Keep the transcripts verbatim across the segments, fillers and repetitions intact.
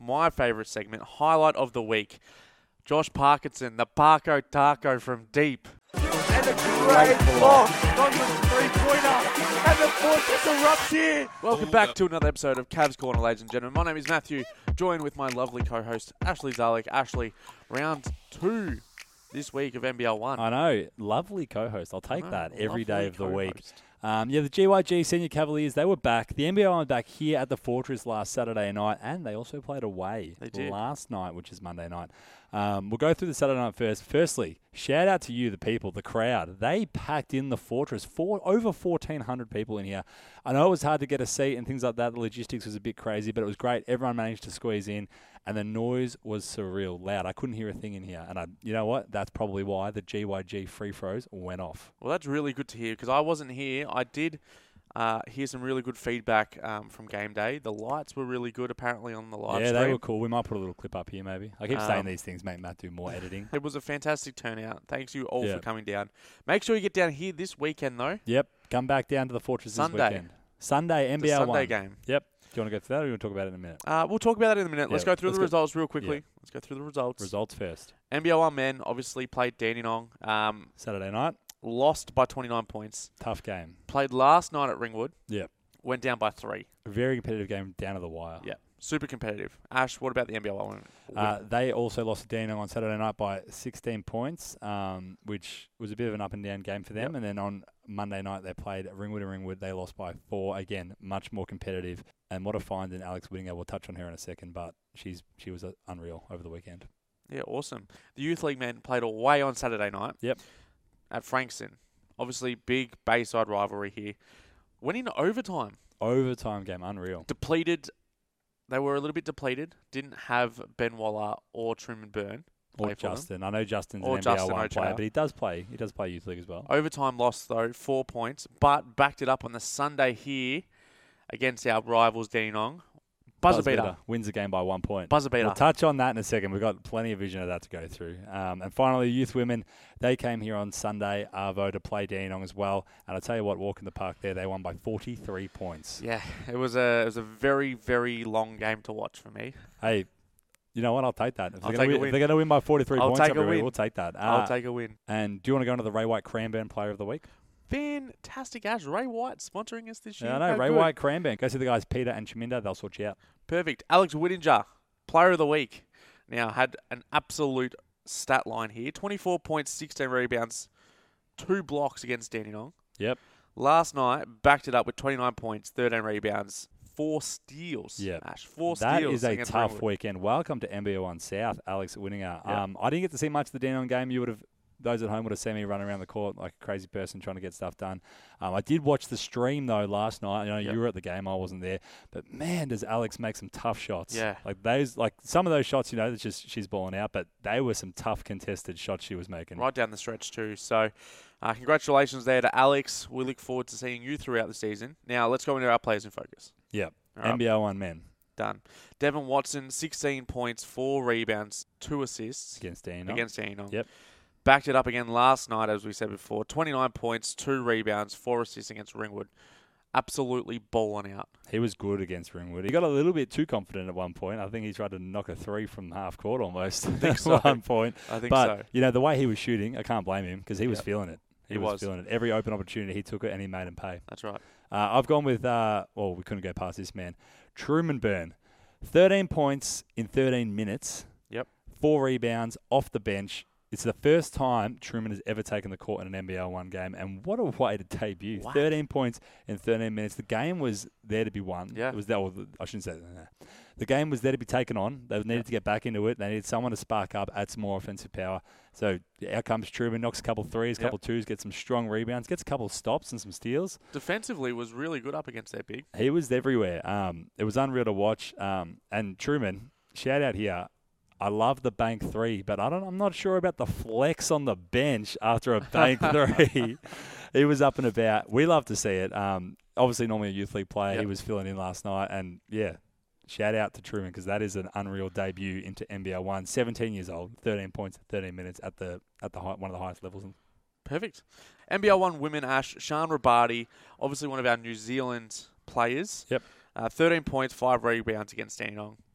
my favourite segment, Highlight of the Week. Josh Parkinson, the Parko Taco from deep. And a great block. Douglas three-pointer. And the fortress erupts here. Welcome back to another episode of Cavs Corner, ladies and gentlemen. My name is Matthew, joined with my lovely co-host, Ashley Zalek. Ashley, round two this week of N B L one. I know. Lovely co-host. I'll take know, that every day of the co-host. week. Um, yeah, the G Y G Senior Cavaliers, they were back. The N B L one back here at the Fortress last Saturday night, and they also played away They did. last night, which is Monday night. Um, we'll go through the Saturday night first. Firstly, shout out to you, the people, the crowd. They packed in the Fortress. Four, over fourteen hundred people in here. I know it was hard to get a seat and things like that. The logistics was a bit crazy, but it was great. Everyone managed to squeeze in, and the noise was surreal, loud. I couldn't hear a thing in here. And I, you know what? That's probably why the G Y G free throws went off. Well, that's really good to hear because I wasn't here. I did uh, hear some really good feedback um, from game day. The lights were really good, apparently, on the live yeah, stream. they were cool. We might put a little clip up here, maybe. I keep saying Um, these things make Matt do more editing. It was a fantastic turnout. Thanks you all Yeah. for coming down. Make sure you get down here this weekend, though. Yep, come back down to the Fortress Sunday. this weekend. Sunday, The N B L Sunday one. game. Yep. Do you want to go through that, or do you want to talk about it in a minute? Uh, we'll talk about that in a minute. Let's Yeah, go through let's the go- results real quickly. yeah. Let's go through the results. Results first. N B L one men obviously played Dandenong. Um, Saturday night, lost by twenty-nine points. tough game. Played last night at Ringwood. Yep. Went down by three. A very competitive game down to the wire. Yeah. Super competitive. Ash, what about the N B L one? Uh, they also lost to Dandenong on Saturday night by sixteen points, um, which was a bit of an up and down game for them. Yep. And then on Monday night, they played at Ringwood and Ringwood. They lost by four. Again, much more competitive. And what a find in Alex Whittinger. We'll touch on her in a second, but she's she was uh, unreal over the weekend. Yeah, awesome. The Youth League men played away on Saturday night. Yep. At Frankston. Obviously, big Bayside rivalry here. Went into overtime. Overtime game, unreal. Depleted. They were a little bit depleted. Didn't have Ben Waller or Truman Byrne play Or for them. Justin. I know Justin's Or an N B L Justin one Ochoa. player, but he does play. He does play Youth League as well. Overtime loss, though, four points, but backed it up on the Sunday here against our rivals, Dandenong. Buzzer beater. Wins the game by one point. Buzzer beater. We'll touch on that in a second. We've got plenty of vision of that to go through. Um, and finally, youth women, they came here on Sunday, Arvo, to play Dandenong as well. And I'll tell you what, walk in the park there, they won by forty-three points. Yeah, it was a it was a very, very long game to watch for me. Hey, you know what? I'll take that. If I'll they're take a going win. to win by forty-three I'll points take a every week, win. we'll take that. Uh, I'll take a win. And do you want to go into the Ray White Cranbourne Player of the Week? Fantastic, Ash. Ray White sponsoring us this year. Yeah, I know. How Ray good. White Cranbourne. Go see the guys Peter and Chaminda. They'll sort you out. Perfect. Alex Whittinger, Player of the Week. Now, had an absolute stat line here. twenty-four points, sixteen rebounds, two blocks against Dandenong. Yep. Last night, backed it up with twenty-nine points, thirteen rebounds, four steals. Yep. Ash, four That steals. is a against tough Ringwood. weekend. Welcome to N B L one South, Alex Whittinger. Yep. Um, I didn't get to see much of the Dandenong game. You would have, those at home would have seen me running around the court like a crazy person trying to get stuff done. Um, I did watch the stream though last night. You know, Yep. you were at the game. I wasn't there, but man, does Alex make some tough shots. Yeah. Like those, like some of those shots. You know, that's just she's balling out, but they were some tough contested shots she was making. Right down the stretch too. So, uh, congratulations there to Alex. We look forward to seeing you throughout the season. Now, let's go into our players in focus. Yep. All right. N B L one men Done. Devin Watson, sixteen points, four rebounds, two assists against Dandenong. against Dandenong. Yep. Backed it up again last night, as we said before. twenty-nine points, two rebounds, four assists against Ringwood. Absolutely balling out. He was good against Ringwood. He got a little bit too confident at one point. I think he tried to knock a three from half court almost at so. one point. I think but, so. you know, the way he was shooting, I can't blame him because he was Yep. feeling it. He, He was, was. feeling it. Every open opportunity, he took it and he made him pay. That's right. Uh, I've gone with, uh, well, we couldn't go past this man. Truman Byrne. thirteen points in thirteen minutes. Yep. Four rebounds off the bench. It's the first time Truman has ever taken the court in an N B L one game, and what a way to debut. Wow. thirteen points in thirteen minutes. The game was there to be won. Yeah. It was there, well, I shouldn't say that. No. The game was there to be taken on. They needed Yeah. to get back into it. They needed someone to spark up, add some more offensive power. So out comes Truman, knocks a couple threes, a Yep. couple twos, gets some strong rebounds, gets a couple of stops and some steals. Defensively was really good up against their big. He was everywhere. Um, it was unreal to watch. Um, and Truman, shout out here. I love the bank three, but I don't. I'm not sure about the flex on the bench after a bank three. He was up and about. We love to see it. Um, obviously, normally a youth league player. Yep. He was filling in last night, and yeah, shout out to Truman because that is an unreal debut into N B L one. seventeen years old, thirteen points, thirteen minutes at the at the high, one of the highest levels. Perfect. N B L one women, Ash, Sean Rabati, obviously one of our New Zealand players. Yep. Uh, thirteen points, five rebounds against Dandenong.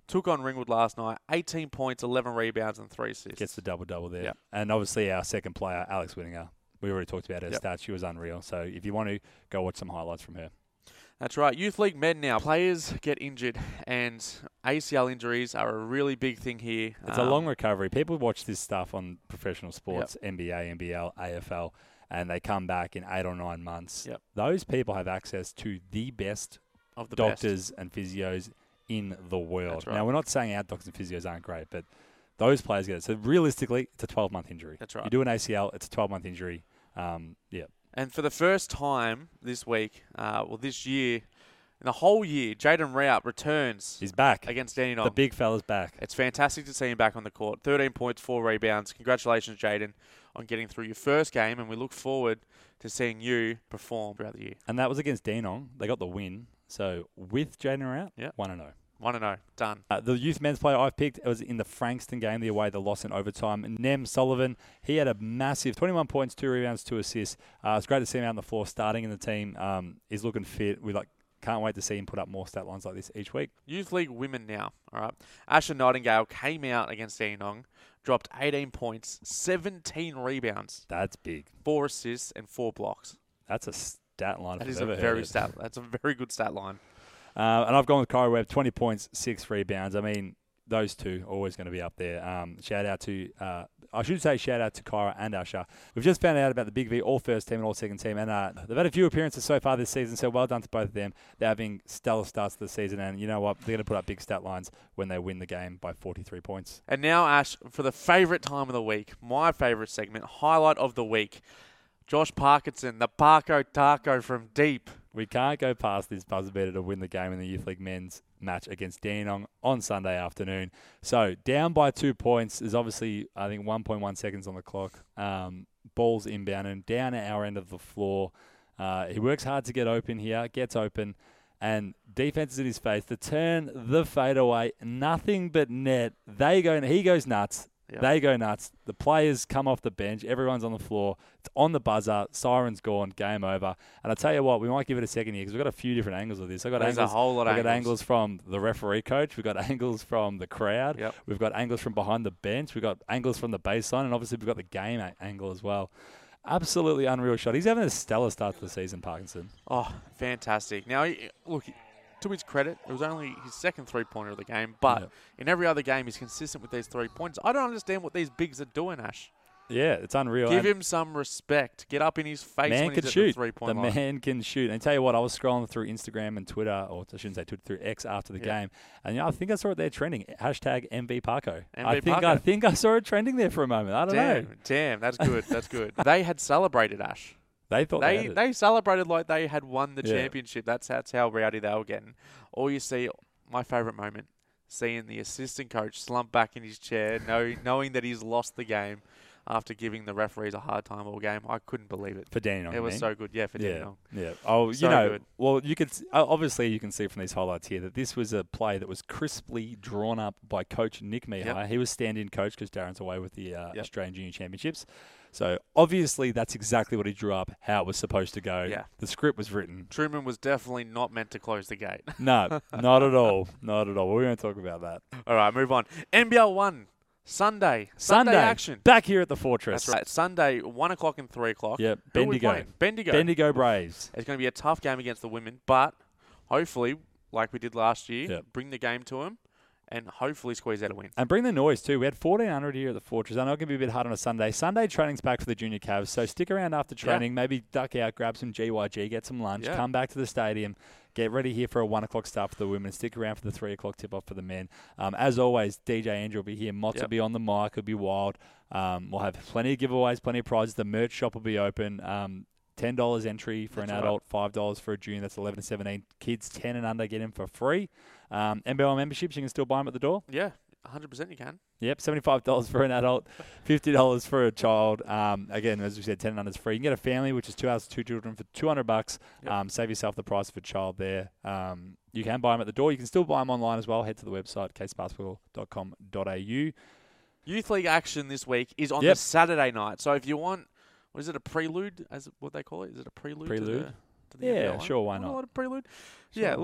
took on Ringwood last night. eighteen points, eleven rebounds, and three assists. Gets the double-double there. Yep. And obviously our second player, Alex Whittinger. We already talked about her Yep. stats. She was unreal. So if you want to, go watch some highlights from her. That's right. Youth League men now. Players get injured, and A C L injuries are a really big thing here. It's Um, a long recovery. People watch this stuff on professional sports, N B A, N B L, A F L, and they come back in eight or nine months. Yep. Those people have access to the best of the doctors and physios in the world. That's right. Now, we're not saying our doctors and physios aren't great, but those players get it. So realistically, it's a twelve-month injury. That's right. You do an A C L, it's a twelve-month injury. Um, yeah. best. And for the first time this week, uh, well, this year, in the whole year, Jaden Rout returns He's back. against Dandenong. The big fella's back. It's fantastic to see him back on the court. thirteen points, four rebounds. Congratulations, Jaden, on getting through your first game, and we look forward to seeing you perform throughout the year. And that was against Dandenong. They got the win. So with Jaden out, Yep. one and oh. one and oh. Done. Uh, the youth men's player I've picked, it was in the Frankston game, the away, the loss in overtime. Nem Sullivan, he had a massive twenty-one points, two rebounds, two assists. Uh, it's great to see him out on the floor, starting in the team. Um, he's looking fit. We like can't wait to see him put up more stat lines like this each week. Youth League women now. All right. Asher Nightingale came out against Dandenong, dropped eighteen points, seventeen rebounds, That's big. four assists, and four blocks. That's a stat line. That if is I've a ever very heard it. stat. That's a very good stat line. Uh, and I've gone with Kyra Webb, twenty points, six rebounds. I mean, those two are always going to be up there. Um, shout out to, uh, I should say shout out to Kyra and Asher. We've just found out about the Big V, all first team and all second team. And uh, they've had a few appearances so far this season, so well done to both of them. They're having stellar starts to the season. And you know what? They're going to put up big stat lines when they win the game by forty-three points. And now, Ash, for the favourite time of the week, my favourite segment, highlight of the week, Josh Parkinson, the Parko Taco from deep. We can't go past this buzzer beater to win the game in the Youth League men's match against Dandenong on Sunday afternoon. So down by two points. There's obviously, I think, one point one seconds on the clock. Um, ball's inbound and down at our end of the floor. Uh, he works hard to get open here, gets open, and defense is in his face. The turn, the fadeaway, nothing but net. They go, he goes nuts. Yep. They go nuts. The players come off the bench. Everyone's on the floor. It's on the buzzer. Siren's gone. Game over. And I tell you what, we might give it a second here because we've got a few different angles of this. I've got There's angles, a whole lot we've of got angles. angles from the referee coach. We've got angles from the crowd. Yep. We've got angles from behind the bench. We've got angles from the baseline. And obviously we've got the game a- angle as well. Absolutely unreal shot. He's having a stellar start to the season, Parkinson. Oh, fantastic. Now, he- look, to his credit, it was only his second three-pointer of the game, but Yep. in every other game, he's consistent with these three points. I don't understand what these bigs are doing, Ash. Yeah, it's unreal. Give And him some respect. Get up in his face man when can he's at shoot. the three-point The line. man can shoot. And tell you what, I was scrolling through Instagram and Twitter, or I shouldn't say Twitter, through X after the Yeah. game, and you know, I think I saw it there trending. Hashtag M V Parko. M V I think Parko. I think I saw it trending there for a moment. I don't Damn, know. damn, that's good. That's good. They had celebrated, Ash. They thought they, They had it. they celebrated like they had won the Yeah. championship. That's that's how rowdy they were getting. All you see, my favourite moment, seeing the assistant coach slump back in his chair, know, knowing that he's lost the game after giving the referees a hard time all game. I couldn't believe it. for Dandenong. It you was mean? so good. Yeah, for Yeah, Dandenong. yeah. Oh, So you know, good. well, you could s- uh, obviously you can see from these highlights here that this was a play that was crisply drawn up by Coach Nick Mihai. Yep. He was stand-in coach because Darren's away with the uh, Yep. Australian Junior Championships. So obviously that's exactly what he drew up, how it was supposed to go. Yeah. The script was written. Truman was definitely not meant to close the gate. No, not at all. Not at all. We won't talk about that. All right, move on. N B L one, Sunday. Sunday, Sunday action. back here at the Fortress. That's right. Sunday, one o'clock and three o'clock. Yep, Who are we Bendigo. playing? Bendigo. Bendigo Braves. It's going to be a tough game against the women, but hopefully, like we did last year, Yep. bring the game to them and hopefully squeeze out a win. And bring the noise too. We had fourteen hundred here at the Fortress. I know it can be a bit hard on a Sunday. Sunday training's back for the junior Cavs, so stick around after training. Maybe duck out, grab some G Y G, get some lunch, Yeah. come back to the stadium, get ready here for a one o'clock start for the women. Stick around for the three o'clock tip off for the men. Um, as always, D J Andrew will be here. Motts Yep. will be on the mic. It'll be wild. Um, we'll have plenty of giveaways, plenty of prizes. The merch shop will be open. Um, ten dollars entry for That's an right. adult, five dollars for a junior. That's eleven to seventeen. Kids ten and under get in for free. Um, N B L memberships, you can still buy them at the door. Yeah, one hundred percent you can. Yep, seventy-five dollars for an adult, fifty dollars for a child. Um, again, as we said, ten and under is free. You can get a family, which is two houses, two children, for two hundred bucks. Yep. Um, save yourself the price of a child there. Um, you can buy them at the door. You can still buy them online as well. Head to the website, case basketball dot com dot a u. Youth League action this week is on Yep. the Saturday night. So if you want, what is it, a prelude, as what they call it? Is it a prelude? Prelude? To the, to the Yeah, N B L one? sure, why You know not? what, a prelude? Sure. Yeah, look,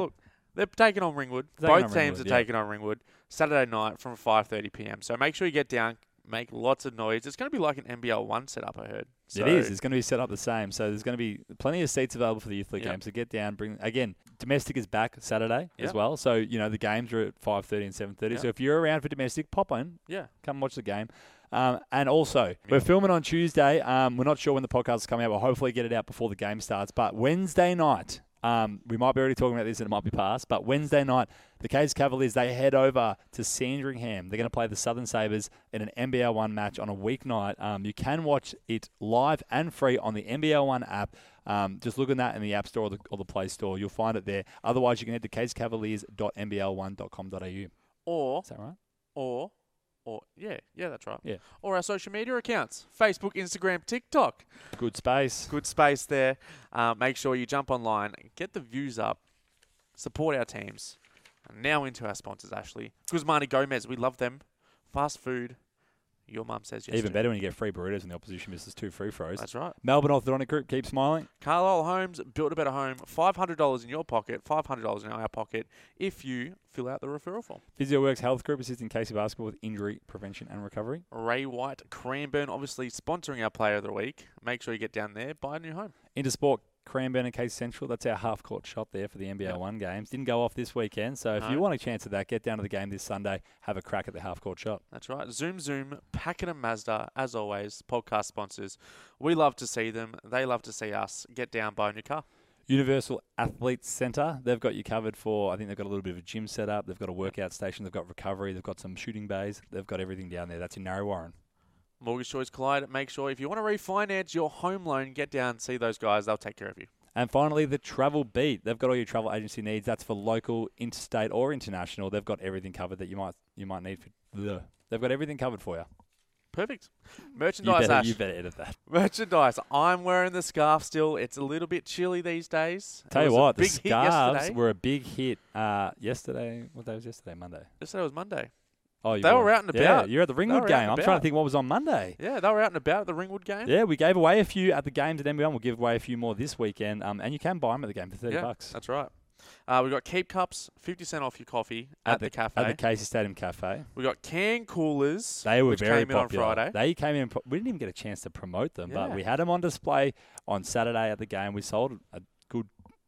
They're taking on Ringwood. Taking on Both teams Ringwood, are yeah. taking on Ringwood Saturday night from five thirty p.m. So make sure you get down, make lots of noise. It's going to be like an N B L one setup, I heard. So It is. It's going to be set up the same. So there's going to be plenty of seats available for the Youth League Yep. games. So get down, bring again. Domestic is back Saturday as Yep. well. So you know the games are at five thirty and seven thirty. Yep. So if you're around for domestic, pop on, Yeah. come watch the game. Um, and also, we're filming on Tuesday. Um, we're not sure when the podcast is coming out. We'll hopefully get it out before the game starts. But Wednesday night, um, we might be already talking about this and it might be past. But Wednesday night, the Caves Cavaliers, they head over to Sandringham. They're going to play the Southern Sabres in an N B L one match on a weeknight. Um, you can watch it live and free on the N B L one app. Um, just look at that in the App Store or the, or the Play Store. You'll find it there. Otherwise, you can head to caves cavaliers dot n b l one dot com dot a u. Or, Is that right? or, or, yeah, yeah, that's right. Yeah. Or our social media accounts, Facebook, Instagram, TikTok. Good space. Good space there. Uh, make sure you jump online, get the views up, support our teams. And now into our sponsors, Ashley. Guzmani Gomez, we love them. Fast food. Your mum says yes. Even to. better when you get free burritos and the opposition misses two free throws. That's right. Melbourne Orthodontic Group, keep smiling. Carlisle Homes, build a better home. five hundred dollars in your pocket, five hundred dollars in our pocket if you fill out the referral form. PhysioWorks Health Group, assisting Casey Basketball with injury prevention and recovery. Ray White, Cranbourne, obviously sponsoring our player of the week. Make sure you get down there, buy a new home. Intersport, Cranbourne and Casey Central. That's our half-court shot there for the N B L one games. Didn't go off this weekend, so if No. you want a chance at that, get down to the game this Sunday, have a crack at the half-court shot. That's right. Zoom Zoom, Pakenham Mazda, as always, podcast sponsors. We love to see them. They love to see us. Get down, buy a new car. Universal Athletes Centre, they've got you covered for, I think they've got a little bit of a gym set up, they've got a workout station, they've got recovery, they've got some shooting bays, they've got everything down there. That's in Narre Warren. Mortgage Choice Collide, make sure if you want to refinance your home loan, get down, see those guys. They'll take care of you. And finally, the Travel Beat. They've got all your travel agency needs. That's for local, interstate, or international. They've got everything covered that you might you might need. For, bleh. They've got everything covered for you. Perfect. You Merchandise, better, Ash. you better edit that. Merchandise. I'm wearing the scarf still. It's a little bit chilly these days. Tell It you was a what, the big hit scarves yesterday. were a big hit uh, yesterday. What day was yesterday? Monday. Yesterday was Monday. Oh, you They were out and Yeah, about. you're at the Ringwood were out game. and I'm trying about. to think what was on Monday. Yeah, they were out and about at the Ringwood game. Yeah, we gave away a few at the games at N B L. We'll give away a few more this weekend. Um, and you can buy them at the game for thirty Yeah, bucks. that's right. Uh, we got Keep Cups, fifty cent off your coffee at, the, cafe. At the Casey Stadium Cafe. We got can coolers. They were which very came popular. in on Friday. They came in. Pro- we didn't even get a chance to promote them, but Yeah. we had them on display on Saturday at the game. We sold a good.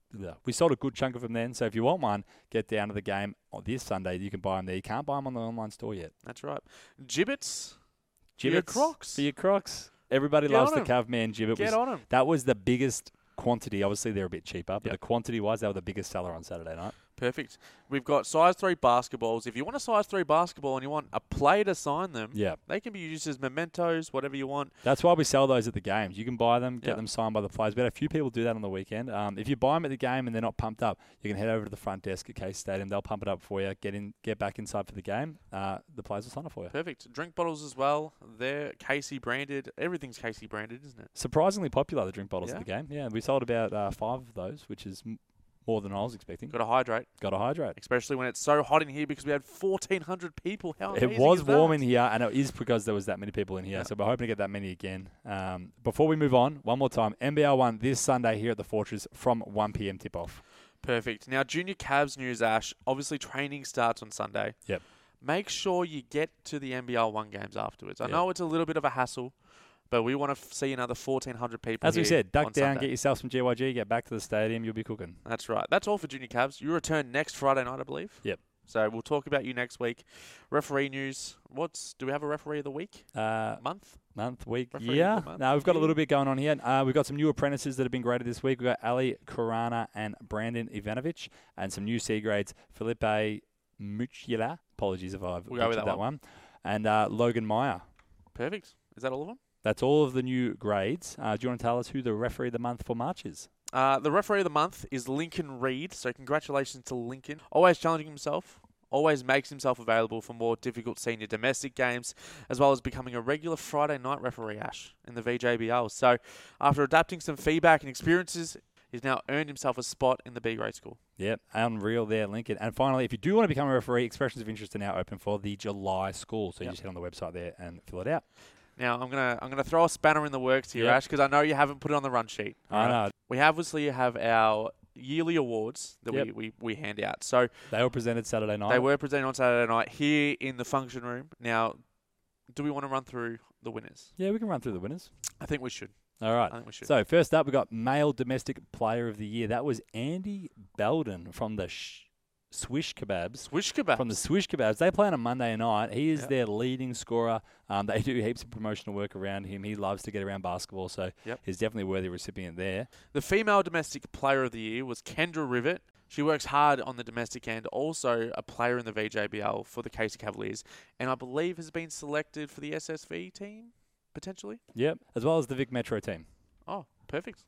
We sold a good chunk of them then. So if you want one, get down to the game on this Sunday. You can buy them there. You can't buy them on the online store yet. That's right. Gibbets. For your Gibbets Crocs. For your Crocs. Everybody Get loves on the Caveman Gibbet. Get Was- on them. That was the biggest quantity. Obviously, they're a bit cheaper, but Yep. the quantity-wise, they were the biggest seller on Saturday night. Perfect. We've got size three basketballs. If you want a size three basketball and you want a player to sign them, Yeah. they can be used as mementos, whatever you want. That's why we sell those at the games. You can buy them, get Yeah. them signed by the players. We had a few people do that on the weekend. Um, if you buy them at the game and they're not pumped up, you can head over to the front desk at Case Stadium. They'll pump it up for you. Get in, get back inside for the game. Uh, the players will sign it for you. Perfect. Drink bottles as well. They're Casey branded. Everything's Casey branded, isn't it? Surprisingly popular, the drink bottles Yeah. at the game. Yeah, we sold about uh, five of those, which is m- more than I was expecting. Got to hydrate, Got to hydrate. especially when it's so hot in here because we had fourteen hundred people. How It amazing was is warm that? in here, and it is because there was that many people in here. Yeah. So we're hoping to get that many again. Um, before we move on, one more time, N B L one this Sunday here at the Fortress from one p.m. tip-off. Perfect. Now, Junior Cavs news, Ash. Obviously, training starts on Sunday. Yep. Make sure you get to the N B L one games afterwards. I Yep. know it's a little bit of a hassle, but we want to f- see another fourteen hundred people As we here said, duck on down, Sunday. get yourself some G Y G, get back to the stadium, you'll be cooking. That's right. That's all for Junior Cavs. You return next Friday night, I believe. Yep. So we'll talk about you next week. Referee news. What's do we have a referee of the week? Uh, Month? month, week, Referee of year. the month, No, we've got a year. little bit going on here. Uh, we've got some new apprentices that have been graded this week. We've got Ali Kurana and Brandon Ivanovic, and some new C grades, Felipe Mucila. Apologies if I've We'll go with butchered that that one. And uh, Logan Meyer. Perfect. Is that all of them? That's all of the new grades. Uh, do you want to tell us who the referee of the month for March is? Uh, the referee of the month is Lincoln Reed. So congratulations to Lincoln. Always challenging himself. Always makes himself available for more difficult senior domestic games, as well as becoming a regular Friday night referee, Ash, in the V J B L. So after adapting some feedback and experiences, he's now earned himself a spot in the B grade school. Yep, unreal there, Lincoln. And finally, if you do want to become a referee, expressions of interest are now open for the July school. So you Yep. just head on the website there and fill it out. Now I'm gonna I'm gonna throw a spanner in the works here, Yep. Ash, because I know you haven't put it on the run sheet. I Alright? know. We obviously have our yearly awards that Yep. we, we, we hand out. So They were presented Saturday night. they were presented on Saturday night here in the function room. Now, do we want to run through the winners? Yeah, we can run through the winners. I think we should. All right. I think we should. So first up, we got Male Domestic Player of the Year. That was Andy Belden from the Sh- Swish Kebabs. Swish kebab. From the Swish Kebabs. They play on a Monday night. He is Yep. their leading scorer. Um, they do heaps of promotional work around him. He loves to get around basketball, so Yep. he's definitely a worthy recipient there. The female domestic player of the year was Kendra Rivet. She works hard on the domestic end, also a player in the V J B L for the Casey Cavaliers, and I believe has been selected for the S S V team, potentially. Yep. As well as the Vic Metro team. Oh, perfect.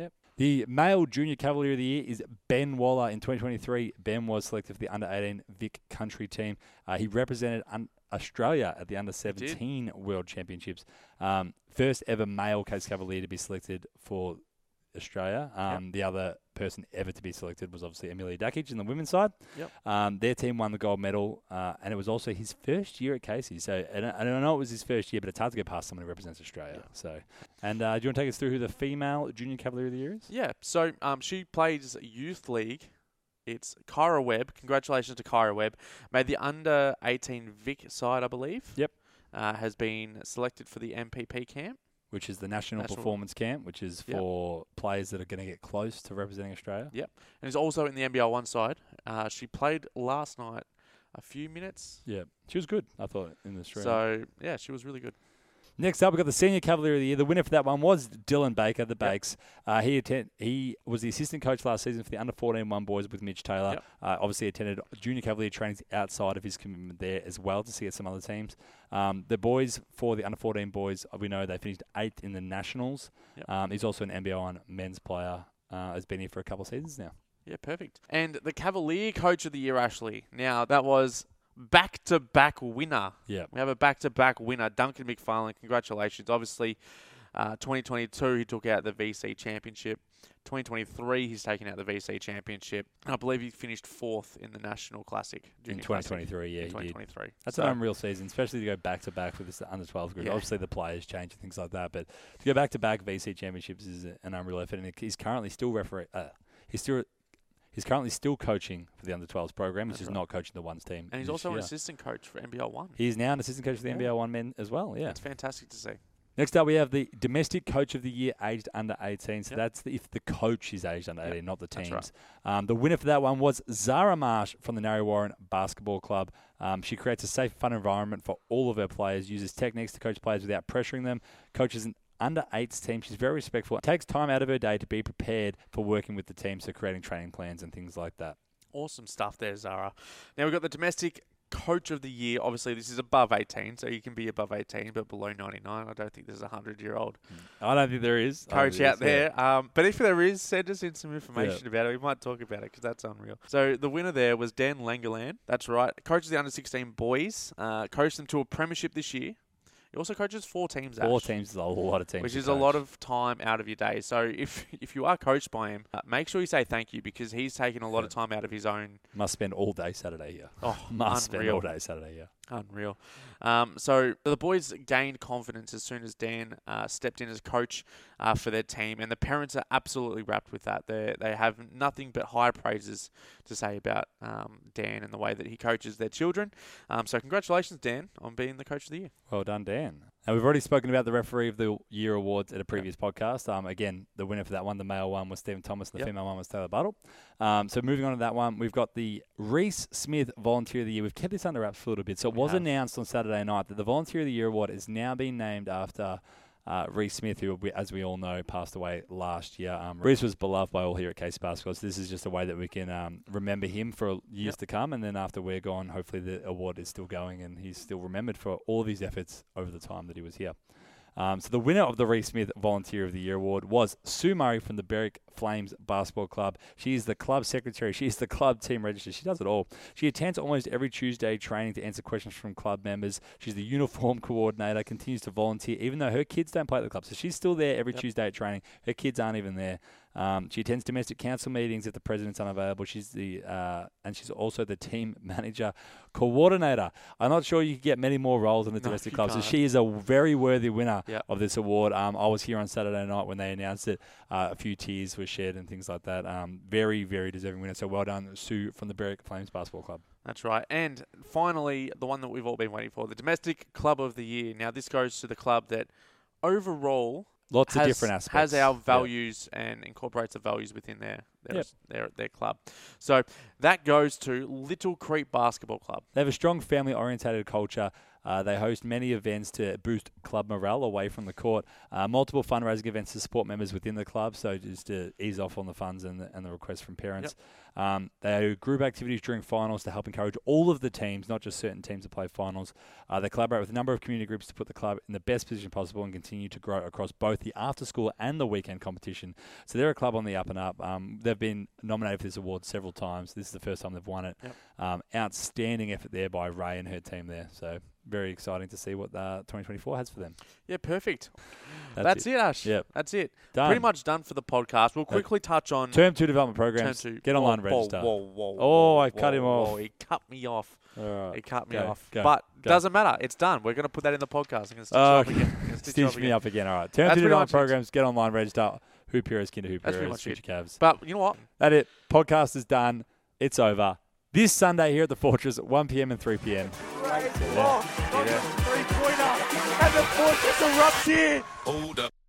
The Male Junior Cavalier of the Year is Ben Waller in twenty twenty-three. Ben was selected for the under eighteen Vic Country team. Uh, he represented un- Australia at the under seventeen World Championships. Um, first ever male Case Cavalier to be selected for Australia. Um, Yep. The other person ever to be selected was obviously Amelia Dakic in the women's side. Yep. Um, their team won the gold medal, uh, and it was also his first year at Casey. So and I, I don't know it was his first year, but it's hard to get past someone who represents Australia. Yeah. So, and uh, do you want to take us through who the female Junior Cavalier of the Year is? Yeah, so um, she plays youth league. It's Kyra Webb. Congratulations to Kyra Webb. Made the under eighteen Vic side, I believe. Yep. Uh, has been selected for the M P P camp. Which is the National, National- Performance Camp, which is Yep. for players that are going to get close to representing Australia. Yep. And is also in the N B L one side. Uh, she played last night a few minutes. Yeah, she was good, I thought, in the stream. So, yeah, she was really good. Next up, we've got the Senior Cavalier of the Year. The winner for that one was Dylan Baker, the Yep. Bakes. Uh, he attend, he was the assistant coach last season for the under fourteen one boys with Mitch Taylor. Yep. Uh, obviously attended Junior Cavalier trainings outside of his commitment there as well to see at some other teams. Um, the boys for the under fourteen boys, we know they finished eighth in the Nationals. Yep. Um, he's also an N B L one men's player. Uh, has been here for a couple of seasons now. Yeah, perfect. And the Cavalier Coach of the Year, Ashley. Now, that was back-to-back winner. Yeah. We have a back-to-back winner, Duncan McFarlane. Congratulations. Obviously, uh, twenty twenty-two, he took out the V C Championship. twenty twenty-three, he's taken out the V C Championship. I believe he finished fourth in the National Classic. In Junior twenty Classic twenty-three, yeah, in he twenty did. twenty-three. That's So, an unreal season, especially to go back to back with this under twelve group. Yeah. Obviously, the players change and things like that, but to go back to back V C championships is an unreal effort. And he's currently still referee. Uh, he's still he's currently still coaching for the under twelves program. He's That's just right. not coaching the ones team. And he's this also an year. assistant coach for N B L one. He's now an assistant coach for the Yeah. N B L one men as well. Yeah. It's fantastic to see. Next up, we have the domestic coach of the year, aged under eighteen. So Yep. that's the, if the coach is aged under Yep, eighteen, not the that's teams. right. Um, the winner for that one was Zara Marsh from the Narre Warren Basketball Club. Um, she creates a safe, fun environment for all of her players, uses techniques to coach players without pressuring them, coaches an under eights team. She's very respectful, takes time out of her day to be prepared for working with the team, so creating training plans and things like that. Awesome stuff there, Zara. Now we've got the domestic coach of the year. Obviously, this is above eighteen, so you can be above eighteen, but below ninety-nine. I don't think there's a hundred-year-old I don't think there is. I don't coach think out there is, there. Um, but if there is, send us in some information about it. We might talk about it because that's unreal. So the winner there was Dan Langerland. That's right. Coaches the under sixteen boys. Uh, coached them to a premiership this year. He also coaches four teams. yeah. Four Ash, teams is a lot of teams. which to is a lot coach. of time out of your day. So if if you are coached by him, uh, make sure you say thank you because he's taken a lot Yeah. of time out of his own. Must spend all day Saturday here. Oh, Must unreal. spend all day Saturday here. Unreal. Um, so the boys gained confidence as soon as Dan uh, stepped in as coach uh, for their team, and the parents are absolutely wrapped with that. They they have nothing but high praises to say about um, Dan and the way that he coaches their children. Um, so congratulations, Dan, on being the coach of the year. Well done, Dan. Now, we've already spoken about the Referee of the Year awards at a previous podcast. Um, again, the winner for that one, the male one, was Stephen Thomas, and the Yep. female one was Taylor Buttle. Um, so moving on to that one, we've got the Reese Smith Volunteer of the Year. We've kept this under wraps for a little bit. So it We was have. announced on Saturday night that the Volunteer of the Year award is now being named after uh, Reese Smith, who, we, as we all know, passed away last year. Um, Reese was beloved by all here at Casey Basketball, so this is just a way that we can um, remember him for years Yep. to come. And then after we're gone, hopefully the award is still going and he's still remembered for all of his efforts over the time that he was here. Um, so the winner of the Reese Smith Volunteer of the Year award was Sue Murray from the Berwick Flames Basketball Club. She is the club secretary. She is the club team register. She does it all. She attends almost every Tuesday training to answer questions from club members. She's the uniform coordinator, continues to volunteer, even though her kids don't play at the club. So she's still there every Yep. Tuesday at training. Her kids aren't even there. Um, she attends domestic council meetings if the president's unavailable. She's the uh, and she's also the team manager coordinator. I'm not sure you can get many more roles in the No, domestic you club. So can't. she is a very worthy winner Yep. of this award. Um, I was here on Saturday night when they announced it. Uh, a few tears were shed and things like that. Um, very, very deserving winner. So well done, Sue from the Berwick Flames Basketball Club. That's right. And finally, the one that we've all been waiting for, the Domestic Club of the Year. Now, this goes to the club that overall Lots has, of different aspects. has our Yeah. values and incorporates the values within their their, Yep. their their club. So that goes to Little Creek Basketball Club. They have a strong family-orientated culture. Uh, they host many events to boost club morale away from the court. Uh, multiple fundraising events to support members within the club, so just to ease off on the funds and the, and the requests from parents. Um, they do group activities during finals to help encourage all of the teams, not just certain teams, to play finals. Uh, they collaborate with a number of community groups to put the club in the best position possible and continue to grow across both the after-school and the weekend competition. So they're a club on the up and up. Um, they've been nominated for this award several times. This is the first time they've won it. Yep. Um, outstanding effort there by Ray and her team there. So very exciting to see what uh, twenty twenty-four has for them. Yeah, perfect. That's, That's, it. it. Ash. Yep. That's it. Done. Pretty much done for the podcast. We'll quickly touch on Term two development programs. Term two. Get online, whoa, register. Whoa, whoa, whoa, Oh, whoa, I cut whoa, him whoa. off. He cut me off. All right. He cut me Go, off. go, but go. doesn't matter. It's done. We're going to put that in the podcast. I'm going to stitch Oh, it up again. I'm gonna stitch it Stitch up me again. up again. All right. Term That's two pretty development much it. programs. Get online, register. Hoop Heroes, Kinder Hoop That's pretty Heroes, much Future Cavs. But you know what? That it. Podcast is done. It's over. This Sunday here at the Fortress at one p.m. and three p.m. Great block. Got the three-pointer. And the fortress erupts here. Hold up.